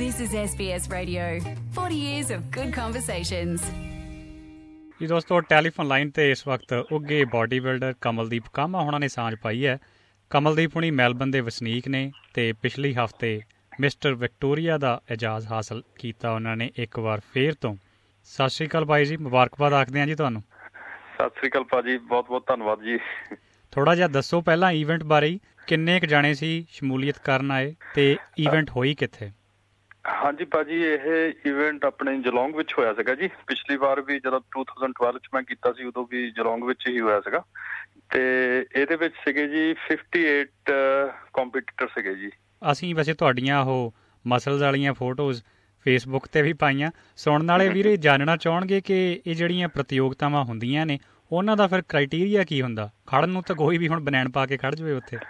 This is SBS Radio. 40 years of good conversations. ਜੀ ਦੋਸਤੋ, telephone line ਤੇ ਇਸ ਵਕਤ ਉੱਘੇ ਬਾਡੀ ਬਿਲਡਰ ਕਮਲਦੀਪ ਕਾਮਾ ਹੋਣਾ ਨੇ ਸਾਂਝ ਪਾਈ ਹੈ। ਕਮਲਦੀਪ ਹੁਣੀ ਮੈਲਬਨ ਦੇ ਵਸਨੀਕ ਨੇ ਤੇ ਪਿਛਲੇ ਹਫ਼ਤੇ ਮਿਸਟਰ ਵਿਕਟੋਰੀਆ ਦਾ ਇਜਾਜ਼ ਹਾਸਲ ਕੀਤਾ ਉਹਨਾਂ ਨੇ ਇੱਕ ਵਾਰ ਫੇਰ ਤੋਂ। ਸਤਿ ਸ਼੍ਰੀ ਅਕਾਲ ਭਾਈ ਜੀ, ਮੁਬਾਰਕਬਾਦ ਆਖਦੇ ਹਾਂ ਜੀ ਤੁਹਾਨੂੰ। ਸਤਿ ਸ਼੍ਰੀ ਅਕਾਲ ਭਾਜੀ, ਬਹੁਤ ਬਹੁਤ ਧੰਨਵਾਦ ਜੀ। ਥੋੜ੍ਹਾ ਜਿਹਾ ਦੱਸੋ ਪਹਿਲਾਂ ਈਵੈਂਟ ਬਾਰੇ, ਕਿੰਨੇ ਕੁ ਜਾਣੇ ਸੀ ਸ਼ਮੂਲੀਅਤ ਕਰਨ ਆਏ ਤੇ ਈਵੈਂਟ ਹੋਈ ਕਿੱਥੇ? ਹਾਂਜੀ ਭਾਜੀ, ਇਹ ਇਵੈਂਟ ਆਪਣੇ ਜਲੌਂਗ ਵਿੱਚ ਹੋਇਆ ਸੀਗਾ ਜੀ। ਪਿਛਲੀ ਵਾਰ ਵੀ ਜਦੋਂ 2012 ਚ ਮੈਂ ਕੀਤਾ ਸੀ ਉਦੋਂ ਵੀ ਜਲੌਂਗ ਵਿੱਚ ਹੀ ਹੋਇਆ ਸੀਗਾ ਤੇ ਇਹਦੇ ਵਿੱਚ ਸੀਗੇ ਜੀ 58 ਕੰਪੀਟੀਟਰ ਸੀਗੇ ਜੀ। ਅਸੀਂ ਵੈਸੇ ਤੁਹਾਡੀਆਂ ਉਹ ਮਸਲਜ਼ ਵਾਲੀਆਂ ਫੋਟੋਜ਼ ਫੇਸਬੁੱਕ ਤੇ ਵੀ ਪਾਈਆਂ। ਸੁਣਨ ਵਾਲੇ ਵੀਰੇ ਜਾਣਨਾ ਚਾਹਣਗੇ ਕਿ ਇਹ ਜਿਹੜੀਆਂ ਪ੍ਰਤੀਯੋਗਤਾਵਾਂ ਹੁੰਦੀਆਂ ਨੇ ਉਹਨਾਂ ਦਾ ਫਿਰ ਕ੍ਰਾਈਟੀਰੀਆ ਕੀ ਹੁੰਦਾ? ਖੜਨ ਨੂੰ ਤਾਂ ਕੋਈ ਵੀ ਹੁਣ ਬਨੈਣ ਪਾ ਕੇ ਖੜ ਜਾਵੇ ਉੱਥੇ।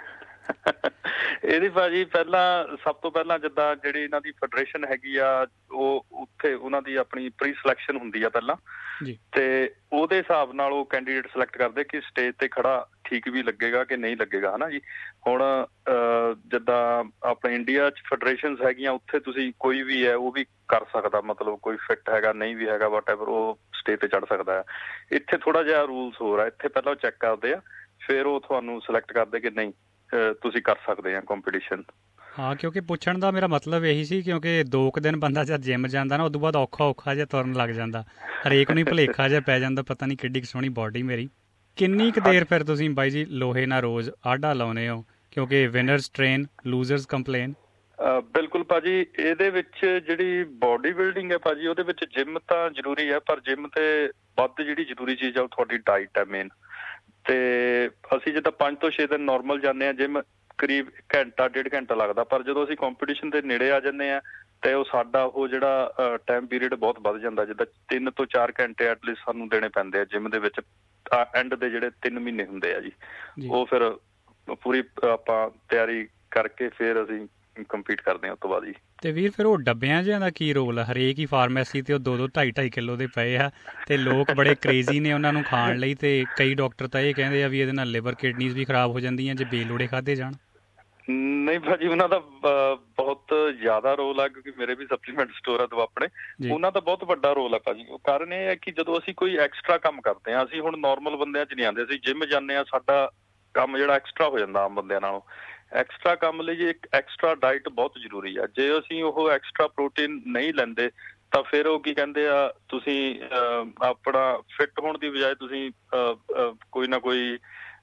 ਇਹਦੀ ਭਾਜੀ ਸਭ ਤੋਂ ਪਹਿਲਾਂ ਜਿੱਦਾਂ ਜਿਹੜੀ ਇਹਨਾਂ ਦੀ ਫੈਡਰੇਸ਼ਨ ਹੈਗੀ ਆ, ਉਹ ਉੱਥੇ ਉਹਨਾਂ ਦੀ ਆਪਣੀ ਪ੍ਰੀ ਸਿਲੈਕਸ਼ਨ ਹੁੰਦੀ ਆ ਪਹਿਲਾਂ ਜੀ, ਤੇ ਉਹਦੇ ਹਿਸਾਬ ਨਾਲ ਉਹ ਕੈਂਡੀਡੇਟ ਸਿਲੈਕਟ ਕਰਦੇ ਕਿ ਸਟੇਜ ਤੇ ਖੜਾ ਠੀਕ ਵੀ ਲੱਗੇਗਾ ਕਿ ਨਹੀਂ ਲੱਗੇਗਾ, ਹਨਾ ਜੀ। ਹੁਣ ਜਿੱਦਾਂ ਆਪਣੇ ਇੰਡੀਆ 'ਚ ਫੈਡਰੇਸ਼ਨਸ ਹੈਗੀਆਂ, ਉੱਥੇ ਤੁਸੀਂ ਕੋਈ ਵੀ ਹੈ ਉਹ ਵੀ ਕਰ ਸਕਦਾ, ਮਤਲਬ ਕੋਈ ਫਿੱਟ ਹੈਗਾ ਨਹੀਂ ਵੀ ਹੈਗਾ ਵਾਟਐਵਰ, ਉਹ ਸਟੇਜ ਤੇ ਚੜ੍ਹ ਸਕਦਾ ਹੈ। ਇੱਥੇ ਥੋੜਾ ਜਿਹਾ ਰੂਲਸ ਹੋਰ ਆ। ਇੱਥੇ ਪਹਿਲਾਂ ਉਹ ਚੈੱਕ ਕਰਦੇ ਆ, ਫਿਰ ਉਹ ਤੁਹਾਨੂੰ ਸਿਲੈਕਟ ਕਰਦੇ ਕਿ ਨਹੀਂ ਤੁਸੀਂ ਕਰ ਸਕਦੇ ਆ ਕੰਪੀਟੀਸ਼ਨ। ਹਾਂ, ਕਿਉਂਕਿ ਪੁੱਛਣ ਦਾ ਮੇਰਾ ਮਤਲਬ ਇਹੀ ਸੀ, ਕਿਉਂਕਿ 2 ਕੁ ਦਿਨ ਬੰਦਾ ਜਦ ਜਿੰਮ ਜਾਂਦਾ ਨਾ, ਉਦੋਂ ਬਾਅਦ ਔਖਾ ਜਿਹਾ ਤੁਰਨ ਲੱਗ ਜਾਂਦਾ, ਹਰੇਕ ਨੂੰ ਹੀ ਭੁਲੇਖਾ ਜਿਹਾ ਪੈ ਜਾਂਦਾ, ਪਤਾ ਨਹੀਂ ਕਿੱਡੀ ਕੁ ਸੋਹਣੀ ਬਾਡੀ ਮੇਰੀ। ਕਿੰਨੀ ਕੁ ਦੇਰ ਫਿਰ ਤੁਸੀਂ ਬਾਈ ਜੀ ਲੋਹੇ ਨਾਲ ਰੋਜ਼ ਆਡਾ ਲਾਉਂਦੇ ਹੋ, ਕਿਉਂਕਿ ਵਿਨਰਸ ਟ੍ਰੇਨ ਲੂਜ਼ਰਸ ਕੰਪਲੇਨ? ਬਿਲਕੁਲ ਭਾਜੀ, ਇਹਦੇ ਵਿੱਚ ਜਿਹੜੀ ਬਾਡੀ ਬਿਲਡਿੰਗ ਹੈ ਭਾਜੀ, ਉਹਦੇ ਵਿੱਚ ਜਿੰਮ ਤਾਂ ਜ਼ਰੂਰੀ ਹੈ, ਪਰ ਜਿੰਮ ਤੇ ਵੱਧ ਜਿਹੜੀ ਜ਼ਰੂਰੀ ਚੀਜ਼ ਆ ਉਹ ਤੁਹਾਡੀ ਡਾਈਟ ਹੈ ਮੇਨ। ਤੇ ਅਸੀਂ ਜਿੱਦਾਂ 5 ਤੋਂ 6 ਦਿਨ ਨੋਰਮਲ ਜਾਂਦੇ ਹਾਂ ਜਿੰਮ, ਕਰੀਬ ਘੰਟਾ 1.5 ਘੰਟਾ ਲੱਗਦਾ, ਪਰ ਜਦੋਂ ਅਸੀਂ ਕੰਪੀਟੀਸ਼ਨ ਦੇ ਨੇੜੇ ਆ ਜਾਂਦੇ ਹਾਂ ਤੇ ਉਹ ਸਾਡਾ ਉਹ ਜਿਹੜਾ ਟਾਈਮ ਪੀਰੀਅਡ ਬਹੁਤ ਵੱਧ ਜਾਂਦਾ। ਜਿੱਦਾਂ 3 ਤੋਂ 4 ਘੰਟੇ ਐਟਲੀਸਟ ਸਾਨੂੰ ਦੇਣੇ ਪੈਂਦੇ ਆ ਜਿੰਮ ਦੇ ਵਿੱਚ। ਐਂਡ ਦੇ ਜਿਹੜੇ 3 ਮਹੀਨੇ ਹੁੰਦੇ ਆ ਜੀ, ਉਹ ਫਿਰ ਪੂਰੀ ਆਪਾਂ ਤਿਆਰੀ ਕਰਕੇ ਫਿਰ ਅਸੀਂ ਕੰਪੀਟ ਕਰਦੇ ਹਾਂ ਉਸ ਤੋਂ ਬਾਅਦ ਜੀ। ਤੇ ਵੀਰ ਫਿਰ ਉਹ ਡੱਬਿਆਂ ਜਿਹਾਂ ਦਾ ਕੀ ਰੋਲ ਆ? ਹਰੇਕ ਹੀ ਫਾਰਮੇਸੀ ਤੇ ਉਹ 2-2 2.5 ਕਿਲੋ ਦੇ ਪਏ ਆ ਤੇ ਲੋਕ ਬੜੇ ਕ੍ਰੇਜ਼ੀ ਨੇ ਉਹਨਾਂ ਨੂੰ ਖਾਣ ਲਈ, ਤੇ ਕਈ ਡਾਕਟਰ ਤਾਂ ਇਹ ਕਹਿੰਦੇ ਆ ਵੀ ਇਹਦੇ ਨਾਲ ਲਿਵਰ ਕਿਡਨੀਜ਼ ਵੀ ਖਰਾਬ ਹੋ ਜਾਂਦੀਆਂ ਜੇ ਬੇਲੋੜੇ ਖਾਧੇ ਜਾਣ। ਨਹੀਂ ਭਾਜੀ, ਉਹਨਾਂ ਦਾ ਬਹੁਤ ਜ਼ਿਆਦਾ ਰੋਲ ਆ, ਕਿਉਂਕਿ ਮੇਰੇ ਵੀ ਸਪਲੀਮੈਂਟ ਸਟੋਰ ਆ ਦੋ ਆਪਣੇ, ਉਹਨਾਂ ਦਾ ਬਹੁਤ ਵੱਡਾ ਰੋਲ ਆ ਭਾਜੀ। ਉਹ ਕਾਰਨ ਇਹ ਹੈ ਕਿ ਜਦੋਂ ਅਸੀਂ ਕੋਈ ਐਕਸਟਰਾ ਕੰਮ ਕਰਦੇ ਹਾਂ, ਅਸੀਂ ਹੁਣ ਨੋਰਮਲ ਬੰਦਿਆਂ 'ਚ ਨਹੀਂ ਆਉਂਦੇ, ਅਸੀਂ ਜਿੰਮ ਜਾਂਦੇ ਹਾਂ, ਸਾਡਾ ਕੰਮ ਜਿਹੜਾ ਐਕਸਟਰਾ ਹੋ ਜਾਂਦਾ ਆਮ ਬੰਦਿਆਂ ਨਾਲੋਂ। ਐਕਸਟਰਾ ਕੰਮ ਲਈ ਜੀ ਇੱਕ ਐਕਸਟਰਾ ਡਾਈਟ ਬਹੁਤ ਜ਼ਰੂਰੀ ਆ। ਜੇ ਅਸੀਂ ਉਹ ਐਕਸਟਰਾ ਪ੍ਰੋਟੀਨ ਨਹੀਂ ਲੈਂਦੇ ਤਾਂ ਫਿਰ ਉਹ ਕੀ ਕਹਿੰਦੇ ਆ, ਤੁਸੀਂ ਆਪਣਾ ਫਿੱਟ ਹੋਣ ਦੀ ਬਜਾਏ ਤੁਸੀਂ ਕੋਈ ਨਾ ਕੋਈ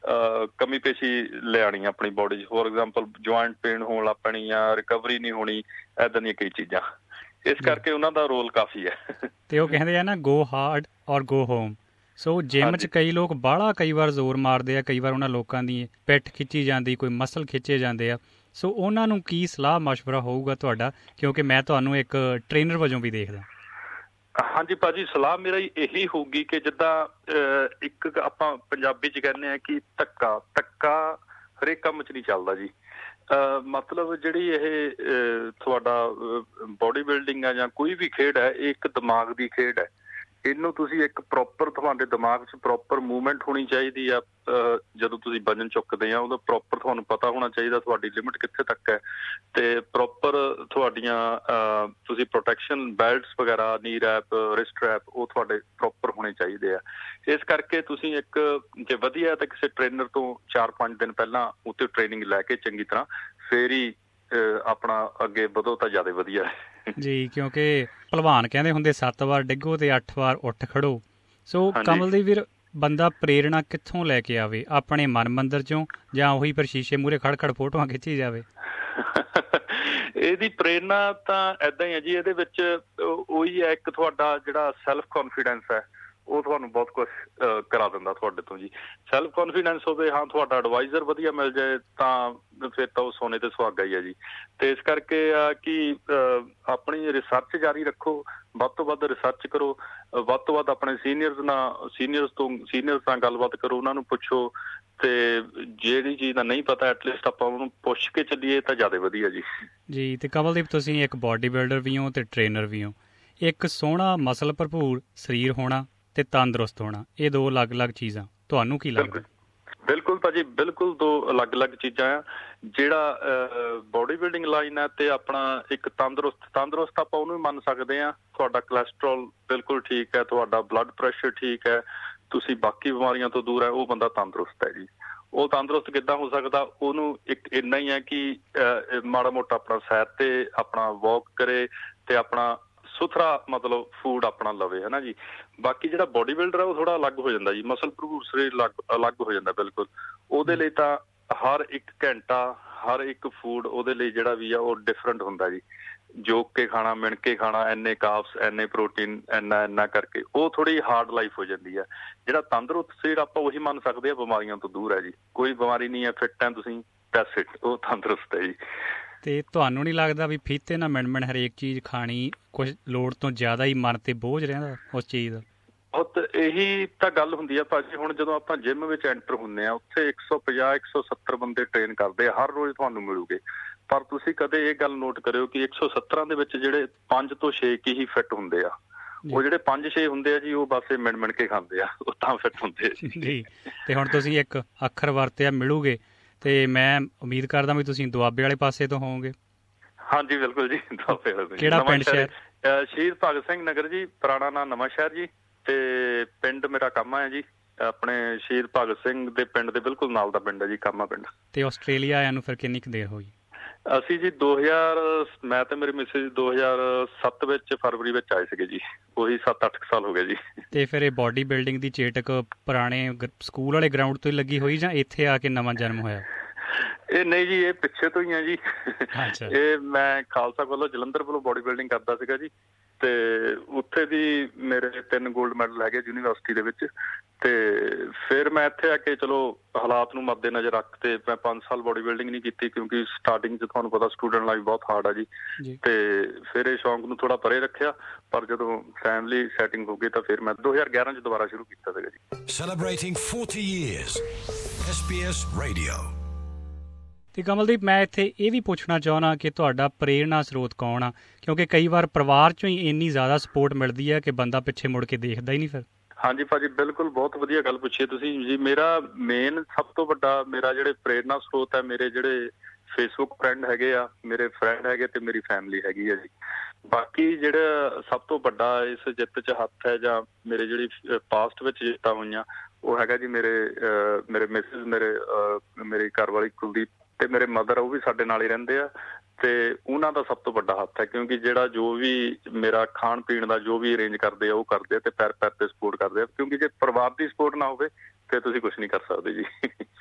ਕਮੀ ਪੇਸ਼ੀ ਲਿਆਣੀ ਆਪਣੀ ਬੋਡੀ 'ਚ। ਫੋਰ ਐਗਜ਼ਾਮਪਲ ਜੁਆਇੰਟ ਪੇਨ ਹੋਣ ਲੱਗ ਪੈਣੀ ਜਾਂ ਰਿਕਵਰੀ ਨਹੀਂ ਹੋਣੀ, ਏਦਾਂ ਦੀਆਂ ਕਈ ਚੀਜ਼ਾਂ। ਇਸ ਕਰਕੇ ਉਹਨਾਂ ਦਾ ਰੋਲ ਕਾਫੀ ਹੈ। ਤੇ ਉਹ ਕਹਿੰਦੇ ਆ ਨਾ, ਗੋ ਹਾਰਡ ਔਰ ਗੋ ਹੋਮ। ਸੋ ਜਿੰਮ 'ਚ ਕਈ ਲੋਕ ਬਾਹਲਾ ਕਈ ਵਾਰ ਜ਼ੋਰ ਮਾਰਦੇ ਆ, ਕਈ ਵਾਰ ਉਹਨਾਂ ਲੋਕਾਂ ਦੀ ਪਿੱਠ ਖਿੱਚੀ ਜਾਂਦੀ, ਕੋਈ ਮਸਲ ਖਿੱਚੇ ਜਾਂਦੇ ਆ। ਸੋ ਉਹਨਾਂ ਨੂੰ ਕੀ ਸਲਾਹ ਮਸ਼ਵਰਾ ਹੋਊਗਾ ਤੁਹਾਡਾ, ਕਿਉਂਕਿ ਮੈਂ ਤੁਹਾਨੂੰ ਇੱਕ ਟ੍ਰੇਨਰ ਵਜੋਂ ਵੀ ਦੇਖਦਾ। ਹਾਂਜੀ ਭਾਜੀ, ਸਲਾਹ ਮੇਰਾ ਇਹੀ ਹੋਊਗੀ ਕਿ ਜਿੱਦਾਂ ਇੱਕ ਆਪਾਂ ਪੰਜਾਬੀ 'ਚ ਕਹਿੰਦੇ ਆ ਕਿ ਧੱਕਾ ਹਰੇਕ ਕੰਮ 'ਚ ਨਹੀਂ ਚੱਲਦਾ ਜੀ। ਮਤਲਬ ਜਿਹੜੀ ਇਹ ਤੁਹਾਡਾ ਬੋਡੀ ਬਿਲਡਿੰਗ ਆ ਜਾਂ ਕੋਈ ਵੀ ਖੇਡ ਹੈ, ਇਹ ਇੱਕ ਦਿਮਾਗ ਦੀ ਖੇਡ ਹੈ। ਇਹਨੂੰ ਤੁਸੀਂ ਇੱਕ ਪ੍ਰੋਪਰ, ਤੁਹਾਡੇ ਦਿਮਾਗ 'ਚ ਪ੍ਰੋਪਰ ਮੂਵਮੈਂਟ ਹੋਣੀ ਚਾਹੀਦੀ ਆ। ਜਦੋਂ ਤੁਸੀਂ ਵਜ਼ਨ ਚੁੱਕਦੇ ਆ, ਉਹਦਾ ਪ੍ਰੋਪਰ ਤੁਹਾਨੂੰ ਪਤਾ ਹੋਣਾ ਚਾਹੀਦਾ ਤੁਹਾਡੀ ਲਿਮਿਟ ਕਿੱਥੇ ਤੱਕ ਹੈ, ਤੇ ਪ੍ਰੋਪਰ ਤੁਹਾਡੀਆਂ ਤੁਸੀਂ ਪ੍ਰੋਟੈਕਸ਼ਨ ਬੈਲਟਸ ਵਗੈਰਾ, ਨੀ ਰੈਪ, ਰਿਸਟ ਰੈਪ, ਉਹ ਤੁਹਾਡੇ ਪ੍ਰੋਪਰ ਹੋਣੇ ਚਾਹੀਦੇ ਆ। ਇਸ ਕਰਕੇ ਤੁਸੀਂ ਇੱਕ ਜੇ ਵਧੀਆ ਤਾਂ ਕਿਸੇ ਟ੍ਰੇਨਰ ਤੋਂ 4-5 ਦਿਨ ਪਹਿਲਾਂ ਉੱਥੇ ਟ੍ਰੇਨਿੰਗ ਲੈ ਕੇ ਚੰਗੀ ਤਰ੍ਹਾਂ ਫਿਰ ਹੀ ਆਪਣਾ ਅੱਗੇ ਵਧੋ ਤਾਂ ਜ਼ਿਆਦਾ ਵਧੀਆ ਹੈ ਜੀ। ਕਿਉਂਕਿ ਭਲਵਾਨ ਕਹਿੰਦੇ ਹੁੰਦੇ 7 ਵਾਰ ਡਿੱਗੋ ਤੇ 8 ਵਾਰ ਉੱਠ ਖੜੋ। ਸੋ ਕਮਲਦੀਪ ਵੀਰ, ਬੰਦਾ ਪ੍ਰੇਰਨਾ ਕਿੱਥੋਂ ਲੈ ਕੇ ਆਵੇ? ਆਪਣੇ ਮਨ ਮੰਦਰ ਚੋਂ ਜਾਂ ਉਹੀ ਪਰ ਸ਼ੀਸ਼ੇ ਮੂਹਰੇ ਖੜ ਫੋਟੋਆਂ ਖਿੱਚੀ ਜਾਵੇ? ਇਹਦੀ ਪ੍ਰੇਰਨਾ ਤਾਂ ਏਦਾਂ ਹੀ ਹੈ ਜੀ। ਇਹਦੇ ਵਿੱਚ ਉਹੀ ਹੈ, ਇੱਕ ਤੁਹਾਡਾ ਜਿਹੜਾ ਸੈਲਫ ਕੌਨਫੀਡੈਂਸ ਹੈ, ਉਹ ਤੁਹਾਨੂੰ ਬਹੁਤ ਕੁਛ ਕਰਾ ਦਿੰਦਾ ਤੁਹਾਡੇ ਤੋਂ ਜੀ। ਸੈਲਫ ਕੌਨਫੀਡੈਂਸ ਹੋਵੇ, ਹਾਂ ਤੁਹਾਡਾ ਐਡਵਾਈਜ਼ਰ ਵਧੀਆ ਮਿਲ ਜਾਏ ਤਾਂ ਫਿਰ ਤਾਂ ਉਹ ਸੋਨੇ ਤੇ ਸੁਹਾਗਾ ਹੀ ਹੈ ਜੀ। ਤੇ ਇਸ ਕਰਕੇ ਆ ਕਿ ਆਪਣੀ ਰਿਸਰਚ ਜਾਰੀ ਰੱਖੋ, ਵੱਧ ਤੋਂ ਵੱਧ ਰਿਸਰਚ ਕਰੋ, ਵੱਧ ਤੋਂ ਵੱਧ ਆਪਣੇ ਸੀਨੀਅਰਸ ਨਾਲ ਗੱਲਬਾਤ ਕਰੋ, ਉਹਨਾਂ ਨੂੰ ਪੁੱਛੋ, ਤੇ ਜਿਹੜੀ ਚੀਜ਼ ਦਾ ਨਹੀਂ ਪਤਾ ਐਟਲੀਸਟ ਆਪਾਂ ਉਹਨੂੰ ਪੁੱਛ ਕੇ ਚੱਲੀਏ ਤਾਂ ਜ਼ਿਆਦਾ ਵਧੀਆ ਜੀ। ਜੀ, ਤੇ ਕਮਲਦੀਪ ਤੁਸੀਂ ਇੱਕ ਬਾਡੀ ਬਿਲਡਰ ਵੀ ਹੋ ਤੇ ਟ੍ਰੇਨਰ ਵੀ ਹੋ। ਇੱਕ ਸੋਹਣਾ ਮਸਲ ਭਰਪੂਰ ਸਰੀਰ ਹੋਣਾ ਤੇ ਤੰਦਰੁਸਤ ਹੋਣਾ, ਇਹ 2 ਅਲੱਗ-ਅਲੱਗ ਚੀਜ਼ਾਂ, ਤੁਹਾਨੂੰ ਕੀ ਲੱਗਦਾ? ਬਿਲਕੁਲ ਭਾਜੀ, ਬਿਲਕੁਲ ਦੋ ਅਲੱਗ-ਅਲੱਗ ਚੀਜ਼ਾਂ ਆ। ਜਿਹੜਾ ਬੋਡੀ ਬਿਲਡਿੰਗ ਲਾਈਨ ਹੈ ਤੇ ਆਪਣਾ ਇੱਕ ਤੰਦਰੁਸਤ ਆਪਾਂ ਉਹਨੂੰ ਵੀ ਮੰਨ ਸਕਦੇ ਹਾਂ। ਤੁਹਾਡਾ ਕੋਲੈਸਟਰੋਲ ਬਿਲਕੁਲ ਠੀਕ ਹੈ, ਤੁਹਾਡਾ ਬਲੱਡ ਪ੍ਰੈਸ਼ਰ ਠੀਕ ਹੈ, ਤੁਸੀਂ ਬਾਕੀ ਬਿਮਾਰੀਆਂ ਤੋਂ ਦੂਰ ਹੈ, ਉਹ ਬੰਦਾ ਤੰਦਰੁਸਤ ਹੈ ਜੀ। ਉਹ ਤੰਦਰੁਸਤ ਕਿੱਦਾਂ ਹੋ ਸਕਦਾ? ਉਹਨੂੰ ਇੱਕ ਇੰਨਾ ਹੀ ਹੈ ਕਿ ਮਾੜਾ ਮੋਟਾ ਆਪਣਾ ਸੈਰ ਤੇ ਆਪਣਾ ਵਾਕ ਕਰੇ ਤੇ ਆਪਣਾ ਸੁਥਰਾ ਮਤਲਬ ਫੂਡ ਆਪਣਾ ਲਵੇ, ਹੈ ਨਾ ਜੀ। ਬਾਕੀ ਜਿਹੜਾ ਬੋਡੀ ਬਿਲਡਰ ਹੈ ਉਹ ਥੋੜਾ ਅਲੱਗ ਹੋ ਜਾਂਦਾ ਜੀ, ਮਸਲ ਭਰਪੂਰ ਸਰੀਰ ਅਲੱਗ ਹੋ ਜਾਂਦਾ ਬਿਲਕੁਲ। ਉਹਦੇ ਲਈ ਤਾਂ ਹਰ ਇੱਕ ਘੰਟਾ ਹਰ ਇੱਕ ਫੂਡ ਉਹਦੇ ਲਈ ਜਿਹੜਾ ਵੀ ਆ ਉਹ ਡਿਫਰੈਂਟ ਹੁੰਦਾ ਜੀ। ਜੋਕ ਕੇ ਖਾਣਾ, ਮਿਣ ਕੇ ਖਾਣਾ, ਇੰਨੇ ਕਾਰਬਸ, ਇੰਨੇ ਪ੍ਰੋਟੀਨ, ਇੰਨਾ ਕਰਕੇ ਉਹ ਥੋੜੀ ਹਾਰਡ ਲਾਈਫ ਹੋ ਜਾਂਦੀ ਹੈ। ਜਿਹੜਾ ਤੰਦਰੁਸਤ ਸਰੀਰ ਆਪਾਂ ਉਹੀ ਮੰਨ ਸਕਦੇ ਆ ਬਿਮਾਰੀਆਂ ਤੋਂ ਦੂਰ ਹੈ ਜੀ। ਕੋਈ ਬਿਮਾਰੀ ਨਹੀਂ ਹੈ, ਫਿੱਟ ਹੈ ਤੁਸੀਂ, ਦੈਟਸ ਇਟ, ਉਹ ਤੰਦਰੁਸਤ ਹੈ ਜੀ। ਤੇ ਤੁਹਾਨੂੰ ਨਹੀਂ ਲੱਗਦਾ ਵੀ ਫੀਤੇ ਨਾਲ ਮਿਣ ਹਰੇਕ ਚੀਜ਼ ਖਾਣੀ ਕੁਝ ਲੋੜ ਤੋਂ ਜ਼ਿਆਦਾ ਹੀ ਮਨ ਤੇ ਬੋਝ ਰਹਿੰਦਾ ਉਸ ਚੀਜ਼ ਦਾ? ਬਹੁਤ ਇਹੀ ਤਾਂ ਗੱਲ ਹੁੰਦੀ ਆ ਭਾਜੀ। ਹੁਣ ਜਦੋਂ ਆਪਾਂ ਜਿੰਮ ਵਿੱਚ ਐਂਟਰ ਹੁੰਦੇ ਆ, ਉੱਥੇ 150 170 ਬੰਦੇ ਟ੍ਰੇਨ ਕਰਦੇ ਆ, ਹਰ ਰੋਜ਼ ਤੁਹਾਨੂੰ ਮਿਲੂਗੇ। ਪਰ ਤੁਸੀਂ ਕਦੇ ਇਹ ਗੱਲ ਨੋਟ ਕਰਿਓ ਕਿ 170 ਦੇ ਵਿੱਚ ਜਿਹੜੇ 5 ਤੋਂ 6 ਹੀ ਫਿੱਟ ਹੁੰਦੇ ਆ। ਉਹ ਜਿਹੜੇ 5-6 ਹੁੰਦੇ ਆ ਜੀ, ਉਹ ਬਸ ਮਿਣ ਕੇ ਖਾਂਦੇ ਆ, ਉਹ ਤਾਂ ਫਿੱਟ ਹੁੰਦੇ ਆ ਜੀ। ਤੇ ਹੁਣ ਤੁਸੀਂ ਇੱਕ ਅੱਖਰ ਵਰਤਿਆ ਮਿਲੂਗੇ, ਤੇ ਮੈਂ ਉਮੀਦ ਕਰਦਾ ਵੀ ਤੁਸੀਂ ਦੁਆਬੇ ਵਾਲੇ ਪਾਸੇ ਤੋਂ ਹੋਵੋਗੇ। ਹਾਂਜੀ ਬਿਲਕੁਲ ਜੀ, ਦੁਆਬੇ ਵਾਲੇ। ਕਿਹੜਾ ਪਿੰਡ ਸ਼ਹਿਰ? ਸ਼ਹੀਦ ਭਗਤ ਸਿੰਘ ਨਗਰ ਜੀ, ਪੁਰਾਣਾ ਨਾਂ ਨਵਾਂ ਸ਼ਹਿਰ ਜੀ। ਤੇ ਪਿੰਡ ਮੇਰਾ ਕਾਮਾ ਹੈ ਜੀ, ਆਪਣੇ ਸ਼ਹੀਦ ਭਗਤ ਸਿੰਘ ਦੇ ਪਿੰਡ ਦੇ ਬਿਲਕੁਲ ਨਾਲ ਦਾ ਪਿੰਡ ਹੈ ਜੀ, ਕਾਮਾ ਪਿੰਡ। ਤੇ ਆਸਟ੍ਰੇਲੀਆ ਆਇਆ ਨੂੰ ਫਿਰ ਕਿੰਨੀ ਕੁ ਦੇਰ ਹੋਈ? ਅਸੀਂ ਜੀ ਮੈਂ ਤੇ ਮੇਰੀ ਮਿਸਿਸ 2007 ਵਿੱਚ ਫਰਵਰੀ ਵਿੱਚ ਆਏ ਸੀਗੇ ਜੀ। ਉਹੀ 7-8 ਸਾਲ ਹੋ ਗਏ ਜੀ। ਤੇ ਫਿਰ ਇਹ ਬੋਡੀ ਬਿਲਡਿੰਗ ਦੀ ਚੇਟਕ ਪੁਰਾਣੇ ਸਕੂਲ ਵਾਲੇ ਗਰਾਊਂਡ ਤੋਂ ਹੀ ਲੱਗੀ ਹੋਈ ਜਾਂ ਇੱਥੇ ਆ ਕੇ ਨਵਾਂ ਜਨਮ ਹੋਇਆ? ਇਹ ਨਹੀਂ ਜੀ, ਇਹ ਪਿੱਛੇ ਤੋਂ ਹੀ ਆ ਜੀ। ਇਹ ਮੈਂ ਖਾਲਸਾ ਵੱਲੋਂ ਜਲੰਧਰ ਵੱਲੋਂ ਬੋਡੀ ਬਿਲਡਿੰਗ ਕਰਦਾ ਸੀਗਾ ਜੀ। ਤੇ ਉੱਥੇ ਦੀ ਮੇਰੇ 3 골ਡ ਮੈਡਲ ਹੈਗੇ ਯੂਨੀਵਰਸਿਟੀ ਦੇ ਵਿੱਚ। ਤੇ ਫਿਰ ਮੈਂ ਇੱਥੇ ਆ ਕੇ ਚਲੋ ਹਾਲਾਤ ਨੂੰ ਮੱਦੇ ਨਜ਼ਰ ਰੱਖ ਤੇ ਮੈਂ 5 ਸਾਲ ਬੋਡੀ ਬਿਲਡਿੰਗ ਨਹੀਂ ਕੀਤੀ, ਕਿਉਂਕਿ ਸਟਾਰਟਿੰਗ 'ਚ ਤੁਹਾਨੂੰ ਪਤਾ ਸਟੂਡੈਂਟ ਲਾਈਫ ਬਹੁਤ ਹਾਰਡ ਆ ਜੀ। ਤੇ ਫਿਰ ਇਹ ਸ਼ੌਂਕ ਨੂੰ ਥੋੜਾ ਪਰੇ ਰੱਖਿਆ, ਪਰ ਜਦੋਂ ਫੈਮਿਲੀ ਸੈਟਿੰਗ ਹੋ ਗਈ ਤਾਂ ਫਿਰ ਮੈਂ 2011 'ਚ ਦੁਬਾਰਾ ਸ਼ੁਰੂ ਕੀਤਾ ਸੀਗਾ ਜੀ। Celebrating 40 years, SBS Radio। ਤੇ ਕਮਲਦੀਪ, ਮੈਂ ਇੱਥੇ ਇਹ ਵੀ ਪੁੱਛਣਾ ਚਾਹੁੰਦਾ ਕਿ ਤੁਹਾਡਾ ਪ੍ਰੇਰਨਾ ਸਰੋਤ ਕੌਣ ਆ? ਕਿਉਂਕਿ ਕਈ ਵਾਰ ਪਰਿਵਾਰ 'ਚੋਂ ਹੀ ਇੰਨੀ ਜ਼ਿਆਦਾ ਸਪੋਰਟ ਮਿਲਦੀ ਹੈ ਕਿ ਬੰਦਾ ਪਿੱਛੇ ਮੁੜ ਕੇ ਦੇਖਦਾ ਹੀ ਨਹੀਂ ਫਿਰ। ਹਾਂਜੀ ਭਾਜੀ, ਬਿਲਕੁਲ ਬਹੁਤ ਵਧੀਆ ਗੱਲ ਪੁੱਛੀ ਤੁਸੀਂ ਜੀ। ਮੇਰਾ ਮੇਨ ਸਭ ਤੋਂ ਵੱਡਾ ਮੇਰਾ ਜਿਹੜੇ ਪ੍ਰੇਰਨਾ ਸਰੋਤ ਹੈ, ਮੇਰੇ ਜਿਹੜੇ ਫੇਸਬੁੱਕ ਫਰੈਂਡ ਹੈਗੇ ਆ, ਮੇਰੇ ਫਰੈਂਡ ਹੈਗੇ ਤੇ ਮੇਰੀ ਫੈਮਿਲੀ ਹੈਗੀ ਹੈ ਜੀ। ਬਾਕੀ ਜਿਹੜਾ ਸਭ ਤੋਂ ਵੱਡਾ ਇਸ ਜਿੱਤ 'ਚ ਹੱਥ ਹੈ ਜਾਂ ਮੇਰੇ ਜਿਹੜੀ ਪਾਸਟ ਵਿੱਚ ਜਿੱਤਾਂ ਹੋਈਆਂ, ਉਹ ਹੈਗਾ ਜੀ ਮੇਰੇ ਮਿਸਿਸ, ਮੇਰੀ ਘਰਵਾਲੀ ਕੁਲਦੀਪ ਤੇ ਮੇਰੇ ਮਦਰ, ਉਹ ਵੀ ਸਾਡੇ ਨਾਲ ਹੀ ਰਹਿੰਦੇ ਆ। ਤੇ ਉਹਨਾਂ ਦਾ ਸਭ ਤੋਂ ਵੱਡਾ ਹੱਥ ਹੈ, ਕਿਉਂਕਿ ਜਿਹੜਾ ਜੋ ਵੀ ਮੇਰਾ ਖਾਣ ਪੀਣ ਦਾ ਜੋ ਵੀ ਅਰੇਂਜ ਕਰਦੇ ਆ ਉਹ ਕਰਦੇ ਆ ਤੇ ਪੈਰ ਤੇ ਸਪੋਰਟ ਕਰਦੇ ਆ। ਕਿਉਂਕਿ ਜੇ ਪਰਿਵਾਰ ਦੀ ਸਪੋਰਟ ਨਾ ਹੋਵੇ ਤੇ ਤੁਸੀਂ ਕੁਛ ਨਹੀਂ ਕਰ ਸਕਦੇ ਜੀ।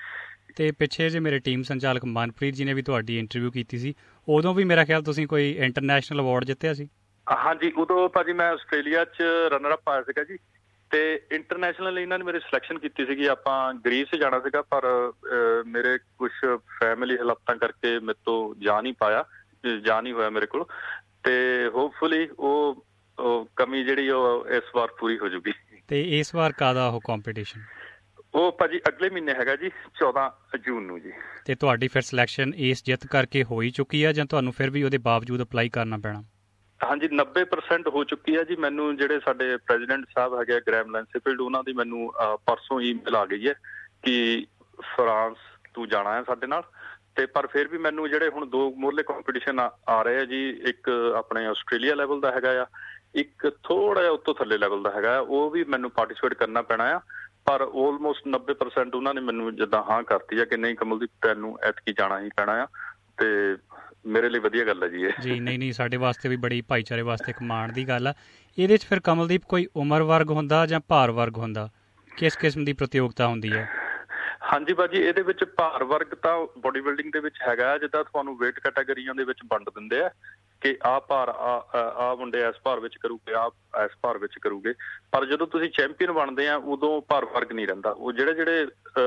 ਤੇ ਪਿੱਛੇ ਜੇ ਮੇਰੇ ਟੀਮ ਸੰਚਾਲਕ ਮਨਪ੍ਰੀਤ ਜੀ ਨੇ ਵੀ ਤੁਹਾਡੀ ਇੰਟਰਵਿਊ ਕੀਤੀ ਸੀ, ਉਦੋਂ ਵੀ ਮੇਰਾ ਖਿਆਲ ਤੁਸੀਂ ਕੋਈ ਇੰਟਰਨੈਸ਼ਨਲ ਅਵਾਰਡ ਜਿੱਤਿਆ ਸੀ? ਹਾਂਜੀ, ਉਦੋਂ ਭਾਜੀ ਮੈਂ ਆਸਟ੍ਰੇਲੀਆ 'ਚ ਰਨਰ ਅਪ ਆਇਆ ਸੀਗਾ ਜੀ। ਤੇ ਇੰਟਰਨੈਸ਼ਨਲ ਇਹਨਾਂ ਨੇ ਮੇਰੀ ਸਿਲੈਕਸ਼ਨ ਕੀਤੀ ਸੀਗੀ। ਆਪਾਂ ਗ੍ਰੀਸ ਜਾਣਾ ਸੀਗਾ, ਪਰ ਮੇਰੇ ਕੁਛ ਫੈਮਿਲੀ ਹਾਲਾਤਾਂ ਕਰਕੇ ਮੇਰੇ ਤੋਂ ਜਾ ਨਹੀਂ ਹੋਇਆ ਮੇਰੇ ਕੋਲ। ਤੇ ਹੋਪਫੁਲੀ ਉਹ ਕਮੀ ਜਿਹੜੀ ਉਹ ਇਸ ਵਾਰ ਪੂਰੀ ਹੋ ਜੂਗੀ। ਤੇ ਇਸ ਵਾਰ ਕਾਹਦਾ ਉਹ ਕੰਪੀਟੀਸ਼ਨ? ਉਹ ਭਾਜੀ ਅਗਲੇ ਮਹੀਨੇ ਹੈਗਾ ਜੀ, 14 ਜੂਨ ਨੂੰ ਜੀ। ਤੇ ਤੁਹਾਡੀ ਫਿਰ ਸਿਲੈਕਸ਼ਨ ਇਸ ਜਿੱਤ ਕਰਕੇ ਹੋ ਹੀ ਚੁੱਕੀ ਆ ਜਾਂ ਤੁਹਾਨੂੰ ਫਿਰ ਵੀ ਉਹਦੇ ਬਾਵਜੂਦ ਅਪਲਾਈ ਕਰਨਾ ਪੈਣਾ? ਹਾਂਜੀ, 90% ਹੋ ਚੁੱਕੀ ਹੈ ਜੀ। ਮੈਨੂੰ ਜਿਹੜੇ ਸਾਡੇ ਪ੍ਰੈਜ਼ੀਡੈਂਟ ਸਾਹਿਬ ਹੈਗੇ ਆ ਗ੍ਰੈਮ ਲੈਂਸੀਫੀਲਡ, ਉਹਨਾਂ ਦੀ ਮੈਨੂੰ ਪਰਸੋਂ ਈਮੇਲ ਆ ਗਈ ਹੈ ਕਿ ਫਰਾਂਸ ਤੂੰ ਜਾਣਾ ਹੈ ਸਾਡੇ ਨਾਲ। ਤੇ ਪਰ ਫਿਰ ਵੀ ਮੈਨੂੰ ਜਿਹੜੇ ਹੁਣ 2 ਮੋਰਲੇ ਕੰਪੀਟੀਸ਼ਨ ਆ ਰਹੇ ਆ ਜੀ, ਇੱਕ ਆਪਣੇ ਆਸਟ੍ਰੇਲੀਆ ਲੈਵਲ ਦਾ ਹੈਗਾ ਆ, ਇੱਕ ਥੋੜਾ ਜਿਹਾ ਉੱਤੋਂ ਥੱਲੇ ਲੈਵਲ ਦਾ ਹੈਗਾ ਆ, ਉਹ ਵੀ ਮੈਨੂੰ ਪਾਰਟੀਸਪੇਟ ਕਰਨਾ ਪੈਣਾ ਆ। ਪਰ ਆਲਮੋਸਟ 90% ਉਹਨਾਂ ਨੇ ਮੈਨੂੰ ਜਿੱਦਾਂ ਹਾਂ ਕਰਤੀ ਆ ਕਿ ਨਹੀਂ ਕਮਲਦੀਪ, ਤੈਨੂੰ ਐਤਕੀ ਜਾਣਾ ਹੀ ਪੈਣਾ ਆ। ਤੇ ਮੇਰੇ ਲਈ ਵਧੀਆ ਗੱਲ ਹੈ ਜੀ ਇਹ। ਜੀ ਨਹੀਂ, ਸਾਡੇ ਵਾਸਤੇ ਵੀ ਬੜੀ ਭਾਈਚਾਰੇ ਵਾਸਤੇ ਇੱਕ ਮਾਣ ਦੀ ਗੱਲ ਆ। ਇਹਦੇ 'ਚ ਫਿਰ ਕਮਲਦੀਪ ਕੋਈ ਉਮਰ ਵਰਗ ਹੁੰਦਾ ਜਾਂ ਭਾਰ ਵਰਗ ਹੁੰਦਾ? ਕਿਸ ਕਿਸਮ ਦੀ ਪ੍ਰਤੀਯੋਗਤਾ ਹੁੰਦੀ ਹੈ? ਹਾਂਜੀ ਭਾਜੀ, ਇਹਦੇ ਵਿੱਚ ਭਾਰ ਵਰਗ ਤਾਂ ਬੋਡੀ ਬਿਲਡਿੰਗ ਦੇ ਵਿੱਚ ਹੈਗਾ, ਜਿੱਦਾਂ ਤੁਹਾਨੂੰ ਵੇਟ ਕੈਟਾਗਰੀਆਂ ਦੇ ਵਿੱਚ ਵੰਡ ਦਿੰਦੇ ਆ ਕਿ ਆਹ ਭਾਰ ਆ ਮੁੰਡੇ ਇਸ ਭਾਰ ਵਿੱਚ ਕਰੂਗੇ, ਆਹ ਇਸ ਭਾਰ ਵਿੱਚ ਕਰੂਗੇ। ਪਰ ਜਦੋਂ ਤੁਸੀਂ ਚੈਂਪੀਅਨ ਬਣਦੇ ਆ ਉਦੋਂ ਭਾਰ ਵਰਗ ਨਹੀਂ ਰਹਿੰਦਾ। ਉਹ ਜਿਹੜੇ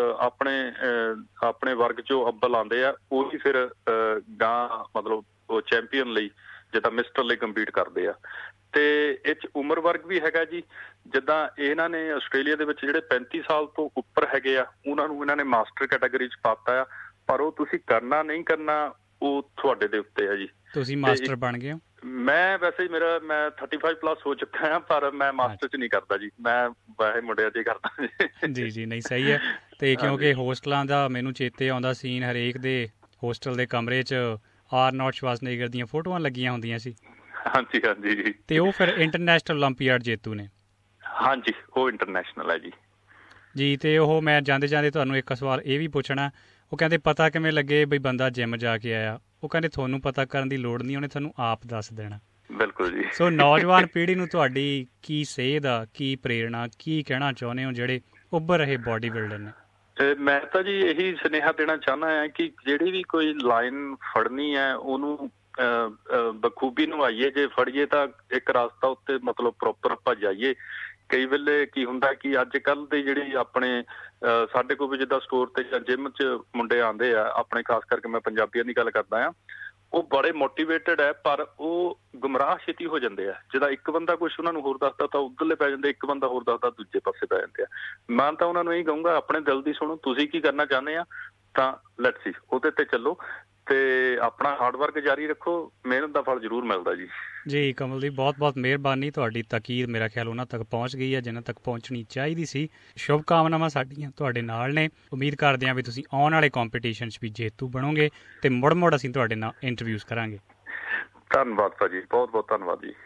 ਆਪਣੇ ਵਰਗ 'ਚੋਂ ਅੱਵਲ ਆਉਂਦੇ ਆ ਉਹੀ ਫਿਰ ਗਾਂ ਮਤਲਬ ਉਹ ਚੈਂਪੀਅਨ ਲਈ ਜਿੱਦਾਂ ਮਿਸਟਰ ਲਈ ਕੰਪੀਟ ਕਰਦੇ ਆ। ਤੇ ਇਹ 'ਚ ਉਮਰ ਵਰਗ ਵੀ ਹੈਗਾ ਜੀ। ਜਿੱਦਾਂ ਇਹਨਾਂ ਨੇ ਆਸਟ੍ਰੇਲੀਆ ਦੇ ਵਿੱਚ ਜਿਹੜੇ 35 ਸਾਲ ਤੋਂ ਉੱਪਰ ਹੈਗੇ ਆ ਉਹਨਾਂ ਨੂੰ ਇਹਨਾਂ ਨੇ ਮਾਸਟਰ ਕੈਟਾਗਰੀ 'ਚ ਪਾਤਾ ਆ। ਪਰ ਉਹ ਤੁਸੀਂ ਕਰਨਾ ਨਹੀਂ ਕਰਨਾ ਉਹ ਤੁਹਾਡੇ ਦੇ ਉੱਤੇ ਆ ਜੀ। ਤੁਸੀਂ ਮਾਸਟਰ ਬਣ ਗਏ ਹੋ? ਮੈਂ ਵੈਸੇ ਮੈਂ 35+ ਹੋ ਚੁੱਕਾ ਹਾਂ, ਪਰ ਮੈਂ ਮਾਸਟਰ 'ਚ ਨਹੀਂ ਕਰਦਾ ਜੀ। ਮੈਂ ਵੈਸੇ ਮੁੰਡਿਆਂ 'ਚ ਹੀ ਕਰਦਾ ਜੀ। ਨਹੀਂ ਸਹੀ ਹੈ। ਤੇ ਕਿਉਂਕਿ ਹੋਸਟਲਾਂ ਦਾ ਮੈਨੂੰ ਚੇਤੇ ਆਉਂਦਾ ਸੀਨ, ਹਰੇਕ ਦੇ ਹੋਸਟਲ ਦੇ ਕਮਰੇ 'ਚ ਆਰਨੋਲਡ ਸ਼ਵਾਰਜ਼ਨੇਗਰ ਦੀਆਂ ਫੋਟੋਆਂ ਲੱਗੀਆਂ ਹੁੰਦੀਆਂ ਸੀ। ਹਾਂਜੀ ਹਾਂਜੀ। ਤੇ ਉਹ ਫਿਰ ਇੰਟਰਨੈਸ਼ਨਲ ਓਲੰਪੀਆਡ ਜੇਤੂ ਨੇ। ਹਾਂਜੀ, ਉਹ ਇੰਟਰਨੈਸ਼ਨਲ ਹੈ ਜੀ। ਜੀ, ਤੇ ਉਹ ਮੈਂ ਜਾਂਦੇ ਜਾਂਦੇ ਤੁਹਾਨੂੰ ਇੱਕ ਸਵਾਲ ਇਹ ਵੀ ਪੁੱਛਣਾ, ਉਹ ਕਹਿੰਦੇ ਪਤਾ ਕਿਵੇਂ ਲੱਗੇ ਬਈ ਬੰਦਾ ਜਿੰਮ ਜਾ ਕੇ ਆਇਆ? ਉਹ ਕਹਿੰਦੇ ਤੁਹਾਨੂੰ ਪਤਾ ਕਰਨ ਦੀ ਲੋੜ ਨਹੀਂ, ਉਹਨੇ ਤੁਹਾਨੂੰ ਆਪ ਦੱਸ ਦੇਣਾ। ਬਿਲਕੁਲ ਜੀ। ਸੋ ਨੌਜਵਾਨ ਪੀੜ੍ਹੀ ਨੂੰ ਤੁਹਾਡੀ ਕੀ ਸੇਧ ਆ, ਕੀ ਪ੍ਰੇਰਣਾ, ਕੀ ਕਹਿਣਾ ਚਾਹੁੰਦੇ ਹੋ ਜਿਹੜੇ ਉੱਭਰ ਰਹੇ ਬੋਡੀ ਬਿਲਡਰ ਨੇ? ਮੈਂ ਤਾਂ ਜੀ ਇਹੀ ਸੁਨੇਹਾ ਦੇਣਾ ਚਾਹੁੰਦਾ ਹਾਂ ਕਿ ਜਿਹੜੀ ਵੀ ਕੋਈ ਲਾਈਨ ਫੜਨੀ ਹੈ ਉਹਨੂੰ ਬਖੂਬੀ ਨਿਭਾਈਏ। ਜੇ ਫੜੀਏ ਤਾਂ ਇੱਕ ਰਸਤਾ ਉੱਤੇ ਮਤਲਬ ਪ੍ਰੋਪਰ ਆਪਾਂ ਜਾਈਏ। ਕਈ ਵੇਲੇ ਕੀ ਹੁੰਦਾ ਕਿ ਅੱਜ ਕੱਲ੍ਹ ਦੇ ਜਿਹੜੀ ਆਪਣੇ ਸਾਡੇ ਕੋਲ ਵੀ ਜਿੱਦਾਂ ਸਟੋਰ ਤੇ ਜਾਂ ਜਿੰਮ 'ਚ ਮੁੰਡੇ ਆਉਂਦੇ ਆ ਆਪਣੇ, ਖਾਸ ਕਰਕੇ ਮੈਂ ਪੰਜਾਬੀਆਂ ਦੀ ਗੱਲ ਕਰਦਾ ਹਾਂ, ਉਹ ਬੜੇ ਮੋਟੀਵੇਟਡ ਹੈ ਪਰ ਉਹ ਗੁੰਮਰਾਹ ਛੇਤੀ ਹੋ ਜਾਂਦੇ ਆ। ਜਿੱਦਾਂ ਇੱਕ ਬੰਦਾ ਕੁਛ ਉਹਨਾਂ ਨੂੰ ਹੋਰ ਦੱਸਦਾ ਤਾਂ ਉੱਧਰਲੇ ਪੈ ਜਾਂਦੇ, ਇੱਕ ਬੰਦਾ ਹੋਰ ਦੱਸਦਾ ਦੂਜੇ ਪਾਸੇ ਪੈ ਜਾਂਦੇ ਆ। ਮੈਂ ਤਾਂ ਉਹਨਾਂ ਨੂੰ ਇਹੀ ਕਹੂੰਗਾ ਆਪਣੇ ਦਿਲ ਦੀ ਸੁਣੋ, ਤੁਸੀਂ ਕੀ ਕਰਨਾ ਚਾਹੁੰਦੇ ਆ ਤਾਂ ਲੈਟਸ ਸੀ ਉਹਦੇ ਤੇ ਚੱਲੋ ਤੇ ਆਪਣਾ ਹਾਰਡ ਵਰਕ ਜਾਰੀ ਰੱਖੋ, ਮਿਹਨਤ ਦਾ ਫਲ ਜ਼ਰੂਰ ਮਿਲਦਾ ਜੀ। ਜੀ ਕਮਲਦੀਪ, ਬਹੁਤ ਬਹੁਤ ਮਿਹਰਬਾਨੀ। ਤੁਹਾਡੀ ਤਕੀਰ ਮੇਰਾ ਖਿਆਲ ਉਹਨਾਂ ਤੱਕ ਪਹੁੰਚ ਗਈ ਹੈ ਜਿਨ੍ਹਾਂ ਤੱਕ ਪਹੁੰਚਣੀ ਚਾਹੀਦੀ ਸੀ। ਸ਼ੁਭ ਕਾਮਨਾਵਾਂ ਸਾਡੀਆਂ ਤੁਹਾਡੇ ਨਾਲ ਨੇ। ਉਮੀਦ ਕਰਦੇ ਹਾਂ ਵੀ ਤੁਸੀਂ ਆਉਣ ਵਾਲੇ ਕੰਪੀਟੀਸ਼ਨ 'ਚ ਵੀ ਜੇਤੂ ਬਣੋਗੇ ਤੇ ਮੁੜ ਅਸੀਂ ਤੁਹਾਡੇ ਨਾਲ ਇੰਟਰਵਿਊਜ਼ ਕਰਾਂਗੇ। ਧੰਨਵਾਦ ਭਾਜੀ, ਬਹੁਤ ਬਹੁਤ ਧੰਨਵਾਦ ਜੀ।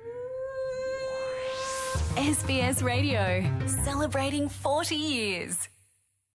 SBS Radio, celebrating 40 years.